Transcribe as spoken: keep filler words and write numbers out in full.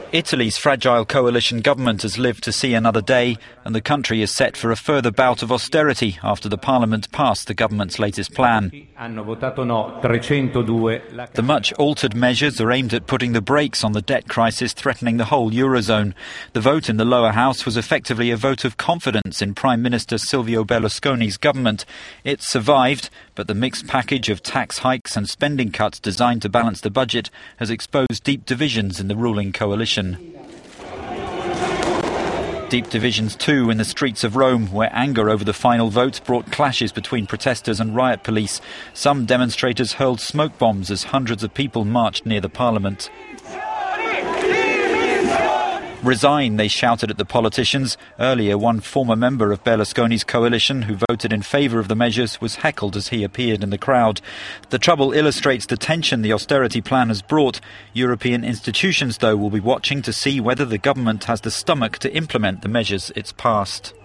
Italy's fragile coalition government has lived to see another day, and the country is set for a further bout of austerity after the parliament passed the government's latest plan. The much altered measures are aimed at putting the brakes on the debt crisis threatening the whole Eurozone. The vote in the lower house was effectively a vote of confidence in Prime Minister Silvio Berlusconi's government. It survived, but the mixed package of tax hikes and spending cuts designed to balance the budget has exposed deep divisions in the ruling coalition. Deep divisions too in the streets of Rome, where anger over the final vote brought clashes between protesters and riot police. Some demonstrators hurled smoke bombs as hundreds of people marched near the parliament. Resign, they shouted at the politicians. Earlier, one former member of Berlusconi's coalition who voted in favour of the measures was heckled as he appeared in the crowd. The trouble illustrates the tension the austerity plan has brought. European institutions, though, will be watching to see whether the government has the stomach to implement the measures it's passed.